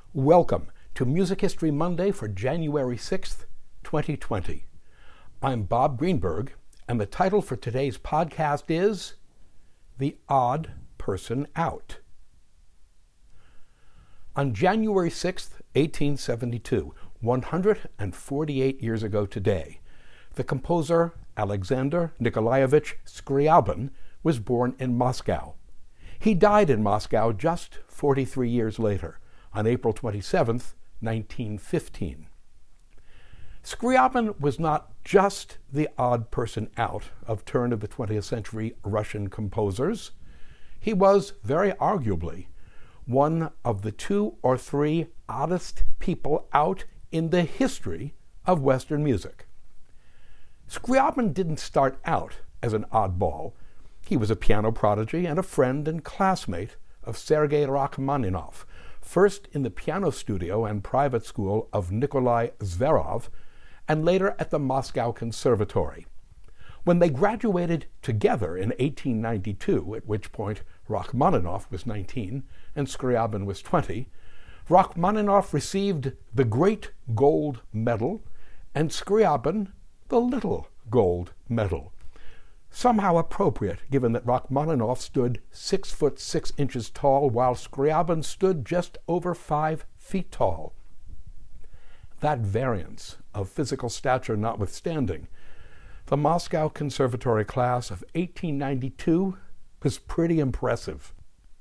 Welcome to Music History Monday for January 6th, 2020. I'm Bob Greenberg, and the title for today's podcast is The Odd Person Out. On January 6th, 1872, 148 years ago today, the composer Alexander Nikolaevich Scriabin was born in Moscow. He died in Moscow just 43 years later, on April 27, 1915. Scriabin was not just the odd person out of turn of the 20th century Russian composers. He was, very arguably, one of the two or three oddest people out in the history of Western music. Scriabin didn't start out as an oddball. He was a piano prodigy and a friend and classmate of Sergei Rachmaninoff, first in the piano studio and private school of Nikolai Zverov, and later at the Moscow Conservatory. When they graduated together in 1892, at which point Rachmaninoff was 19 and Scriabin was 20, Rachmaninoff received the Great Gold Medal and Scriabin the Little Gold Medal. Somehow appropriate, given that Rachmaninoff stood 6 foot 6 inches tall, while Scriabin stood just over 5 feet tall. That variance of physical stature notwithstanding, the Moscow Conservatory class of 1892 was pretty impressive.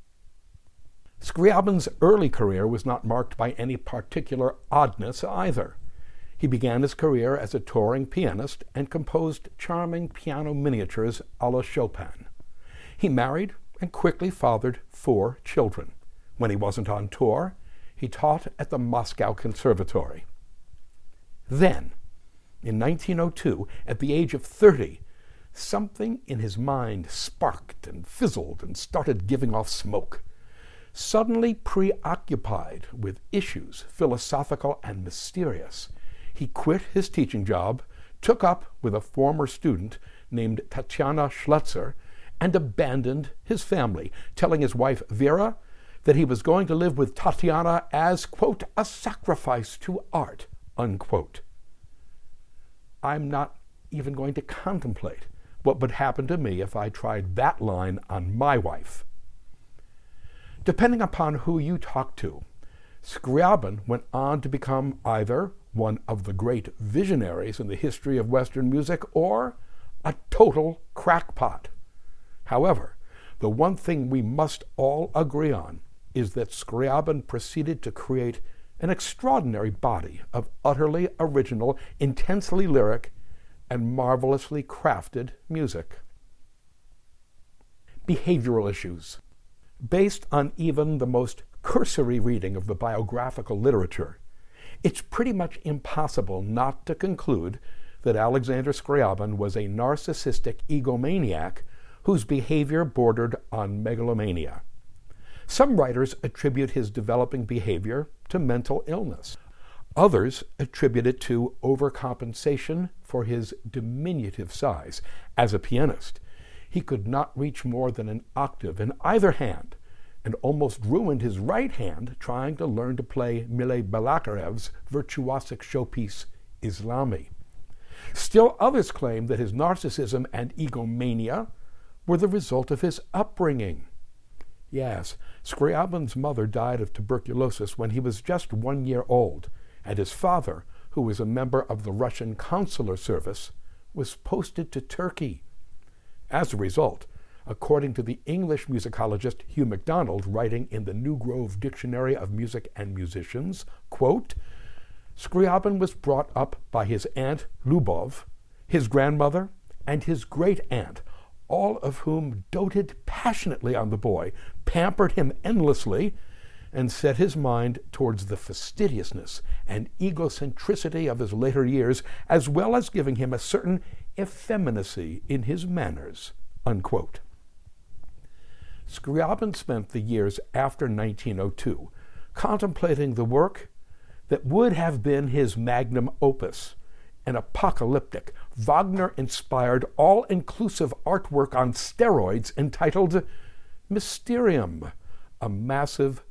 Scriabin's early career was not marked by any particular oddness either. He began his career as a touring pianist and composed charming piano miniatures a la Chopin. He married and quickly fathered 4 children. When he wasn't on tour, he taught at the Moscow Conservatory. Then, in 1902, at the age of 30, something in his mind sparked and fizzled and started giving off smoke. Suddenly preoccupied with issues philosophical and mysterious, he quit his teaching job, took up with a former student named Tatiana Schlutzer, and abandoned his family, telling his wife Vera that he was going to live with Tatiana as, quote, a sacrifice to art, unquote. I'm not even going to contemplate what would happen to me if I tried that line on my wife. Depending upon who you talk to, Scriabin went on to become either one of the great visionaries in the history of Western music or a total crackpot. However, the one thing we must all agree on is that Scriabin proceeded to create an extraordinary body of utterly original, intensely lyric, and marvelously crafted music. Behavioral issues. Based on even the most cursory reading of the biographical literature, it's pretty much impossible not to conclude that Alexander Scriabin was a narcissistic egomaniac whose behavior bordered on megalomania. Some writers attribute his developing behavior to mental illness. Others attribute it to overcompensation for his diminutive size. As a pianist, he could not reach more than an octave in either hand, and almost ruined his right hand trying to learn to play Mile Balakarev's virtuosic showpiece Islami. Still others claim that his narcissism and egomania were the result of his upbringing. Yes, Scriabin's mother died of tuberculosis when he was just 1 year old, and his father, who was a member of the Russian consular service, was posted to Turkey. As a result, according to the English musicologist Hugh MacDonald, writing in the New Grove Dictionary of Music and Musicians, quote, Scriabin was brought up by his aunt Lubov, his grandmother, and his great-aunt, all of whom doted passionately on the boy, pampered him endlessly, and set his mind towards the fastidiousness and egocentricity of his later years, as well as giving him a certain effeminacy in his manners, unquote. Scriabin spent the years after 1902 contemplating the work that would have been his magnum opus, an apocalyptic, Wagner-inspired, all-inclusive artwork on steroids entitled Mysterium, a massive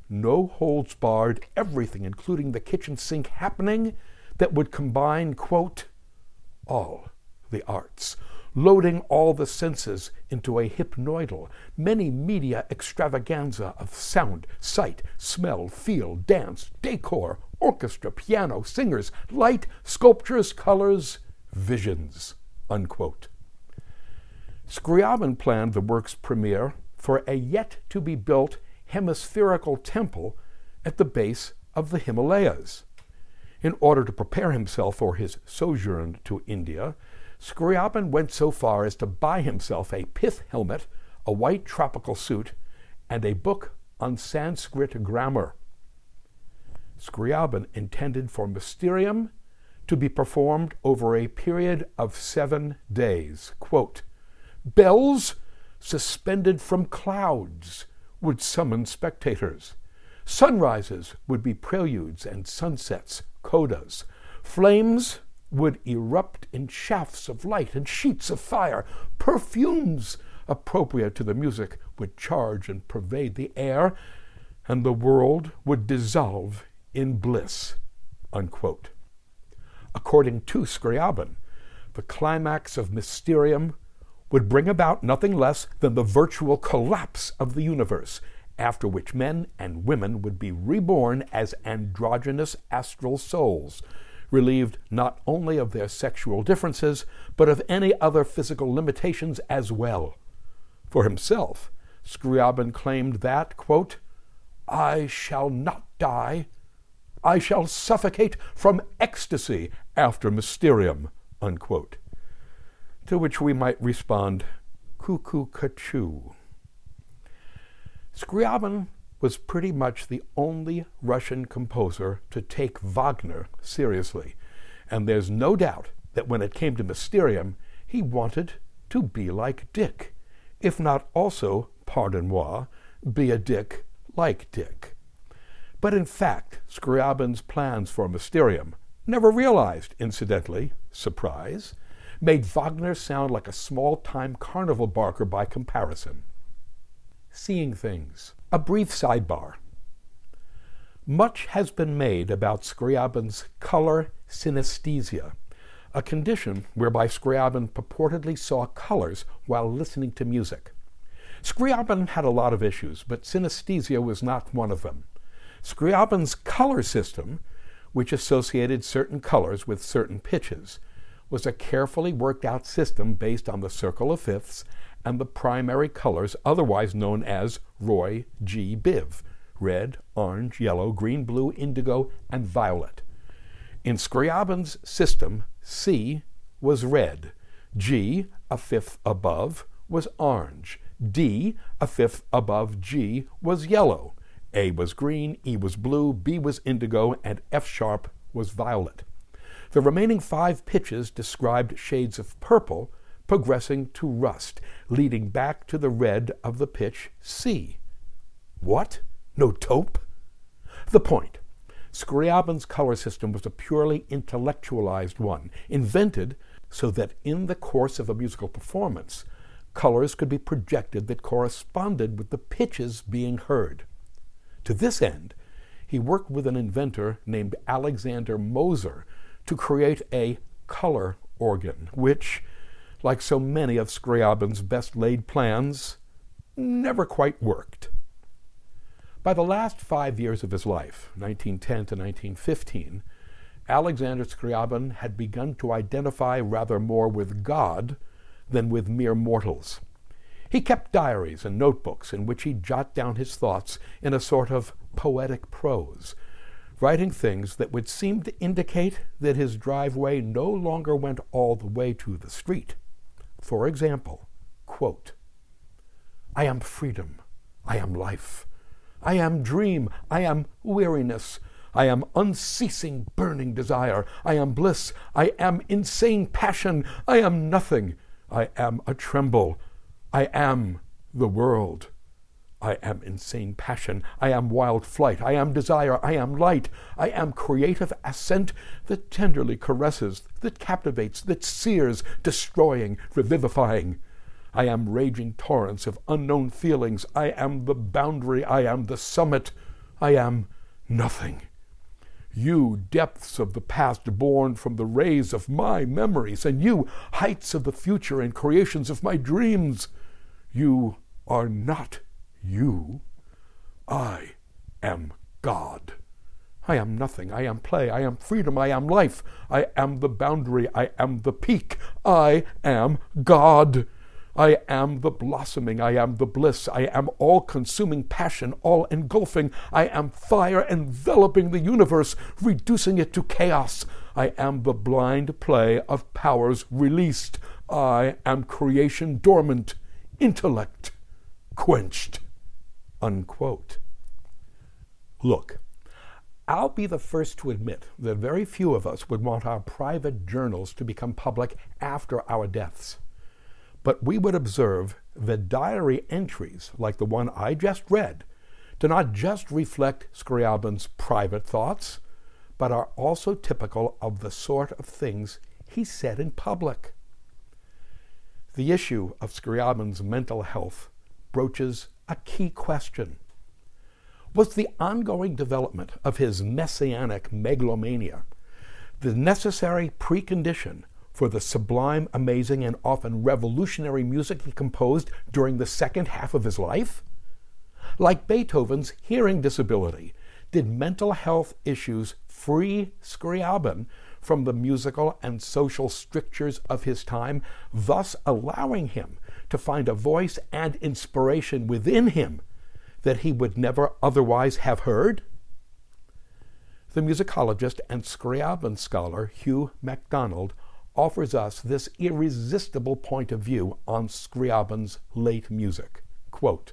no holds barred, everything, including the kitchen sink, happening that would combine, quote, all the arts, loading all the senses into a hypnoidal, many-media extravaganza of sound, sight, smell, feel, dance, decor, orchestra, piano, singers, light, sculptures, colors, visions, unquote. Scriabin planned the work's premiere for a yet-to-be-built hemispherical temple at the base of the Himalayas. In order to prepare himself for his sojourn to India, Scriabin went so far as to buy himself a pith helmet, a white tropical suit, and a book on Sanskrit grammar. Scriabin intended for Mysterium to be performed over a period of 7 days. Quote, bells suspended from clouds would summon spectators. Sunrises would be preludes and sunsets, codas. Flames would erupt in shafts of light and sheets of fire. Perfumes appropriate to the music would charge and pervade the air, and the world would dissolve in bliss, unquote. According to Scriabin, the climax of Mysterium would bring about nothing less than the virtual collapse of the universe, after which men and women would be reborn as androgynous astral souls, relieved not only of their sexual differences, but of any other physical limitations as well. For himself, Scriabin claimed that, quote, I shall not die. I shall suffocate from ecstasy after Mysterium, unquote. To which we might respond, cuckoo-ca-choo. Scriabin was pretty much the only Russian composer to take Wagner seriously, and there's no doubt that when it came to Mysterium, he wanted to be like Dick, if not also, pardon-moi, be a Dick like Dick. But in fact, Scriabin's plans for Mysterium, never realized, incidentally, surprise, made Wagner sound like a small-time carnival barker by comparison. Seeing things. A brief sidebar. Much has been made about Scriabin's color synesthesia, a condition whereby Scriabin purportedly saw colors while listening to music. Scriabin had a lot of issues, but synesthesia was not one of them. Scriabin's color system, which associated certain colors with certain pitches, was a carefully worked out system based on the circle of fifths and the primary colors otherwise known as Roy G. Biv, red, orange, yellow, green, blue, indigo, and violet. In Scriabin's system, C was red, G, a fifth above, was orange, D, a fifth above G, was yellow, A was green, E was blue, B was indigo, and F sharp was violet. The remaining 5 pitches described shades of purple progressing to rust, leading back to the red of the pitch C. What? No taupe? The point. Scriabin's color system was a purely intellectualized one, invented so that in the course of a musical performance, colors could be projected that corresponded with the pitches being heard. To this end, he worked with an inventor named Alexander Moser to create a color organ, which, like so many of Scriabin's best-laid plans, never quite worked. By the last 5 years of his life, 1910 to 1915, Alexander Scriabin had begun to identify rather more with God than with mere mortals. He kept diaries and notebooks in which he'd jot down his thoughts in a sort of poetic prose, writing things that would seem to indicate that his driveway no longer went all the way to the street. For example, quote, I am freedom, I am life, I am dream, I am weariness, I am unceasing burning desire, I am bliss, I am insane passion, I am nothing, I am a tremble, I am the world. I am insane passion, I am wild flight, I am desire, I am light, I am creative ascent that tenderly caresses, that captivates, that sears, destroying, revivifying. I am raging torrents of unknown feelings, I am the boundary, I am the summit, I am nothing. You, depths of the past born from the rays of my memories, and you, heights of the future and creations of my dreams, you are not you. I am God. I am nothing. I am play. I am freedom. I am life. I am the boundary. I am the peak. I am God. I am the blossoming. I am the bliss. I am all-consuming passion, all-engulfing. I am fire enveloping the universe, reducing it to chaos. I am the blind play of powers released. I am creation dormant, intellect quenched. Unquote. Look, I'll be the first to admit that very few of us would want our private journals to become public after our deaths. But we would observe that diary entries like the one I just read do not just reflect Scriabin's private thoughts, but are also typical of the sort of things he said in public. The issue of Scriabin's mental health broaches a key question. Was the ongoing development of his messianic megalomania the necessary precondition for the sublime, amazing, and often revolutionary music he composed during the second half of his life? Like Beethoven's hearing disability, did mental health issues free Scriabin from the musical and social strictures of his time, thus allowing him to find a voice and inspiration within him that he would never otherwise have heard? The musicologist and Scriabin scholar Hugh MacDonald offers us this irresistible point of view on Scriabin's late music. Quote,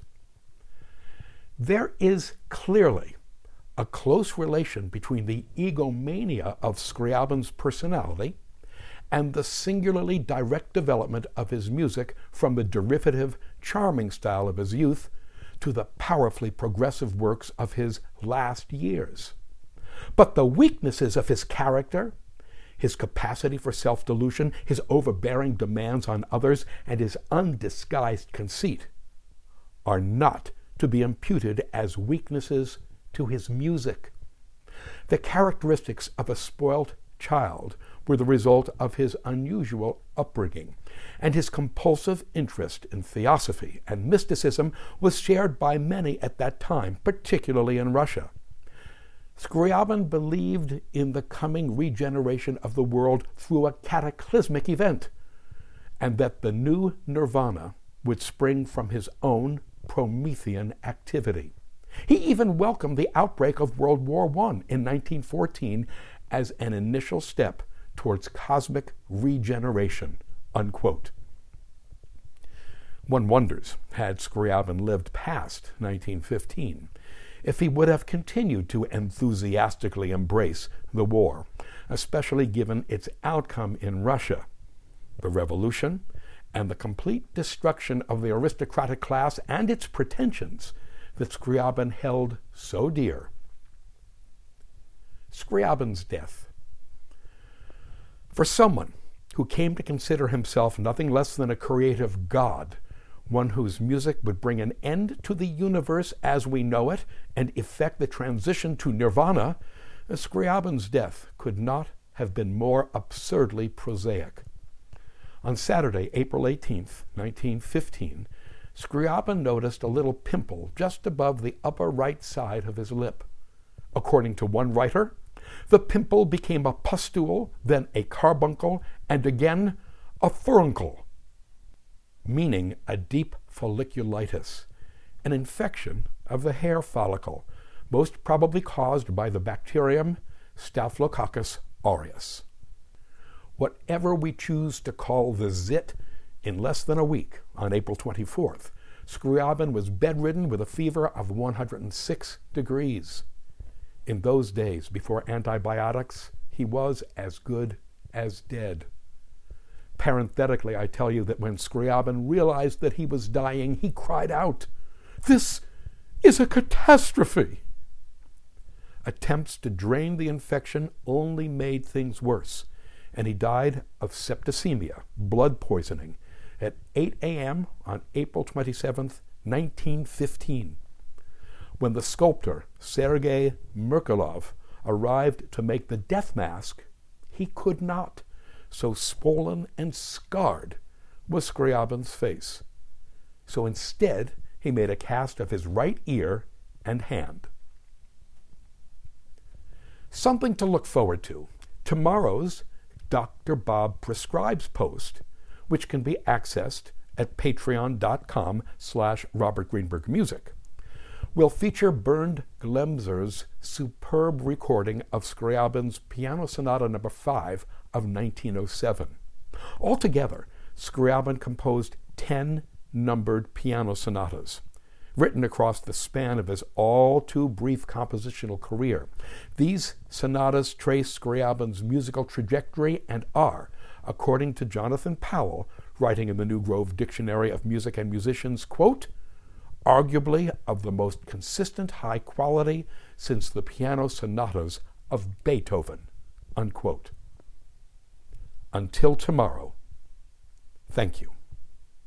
"There is clearly a close relation between the egomania of Scriabin's personality and the singularly direct development of his music from the derivative, charming style of his youth to the powerfully progressive works of his last years. But the weaknesses of his character, his capacity for self-delusion, his overbearing demands on others, and his undisguised conceit are not to be imputed as weaknesses to his music. The characteristics of a spoilt child were the result of his unusual upbringing, and his compulsive interest in theosophy and mysticism was shared by many at that time, particularly in Russia. Scriabin believed in the coming regeneration of the world through a cataclysmic event, and that the new nirvana would spring from his own Promethean activity. He even welcomed the outbreak of World War I in 1914 as an initial step towards cosmic regeneration." Unquote. One wonders, had Scriabin lived past 1915, if he would have continued to enthusiastically embrace the war, especially given its outcome in Russia, the revolution, and the complete destruction of the aristocratic class and its pretensions that Scriabin held so dear. Scriabin's death. For someone who came to consider himself nothing less than a creative god, one whose music would bring an end to the universe as we know it and effect the transition to nirvana, Scriabin's death could not have been more absurdly prosaic. On Saturday, April 18th, 1915, Scriabin noticed a little pimple just above the upper right side of his lip. According to one writer, the pimple became a pustule, then a carbuncle, and again a furuncle, meaning a deep folliculitis, an infection of the hair follicle, most probably caused by the bacterium Staphylococcus aureus. Whatever we choose to call the zit, in less than a week, on April 24th, Scriabin was bedridden with a fever of 106 degrees. In those days, before antibiotics, he was as good as dead. Parenthetically, I tell you that when Scriabin realized that he was dying, he cried out, "This is a catastrophe!" Attempts to drain the infection only made things worse, and he died of septicemia, blood poisoning, at 8 a.m. on April 27, 1915. when the sculptor Sergei Merkulov arrived to make the death mask, he could not, so swollen and scarred was Scriabin's face. So instead, he made a cast of his right ear and hand. Something to look forward to. Tomorrow's Dr. Bob Prescribes post, which can be accessed at patreon.com/Robert Greenberg Music, will feature Bernd Glemser's superb recording of Scriabin's Piano Sonata No. 5 of 1907. Altogether, Scriabin composed 10 numbered piano sonatas, written across the span of his all-too-brief compositional career. These sonatas trace Scriabin's musical trajectory and are, according to Jonathan Powell, writing in the New Grove Dictionary of Music and Musicians, quote, arguably of the most consistent high quality since the piano sonatas of Beethoven, unquote. Until tomorrow, thank you.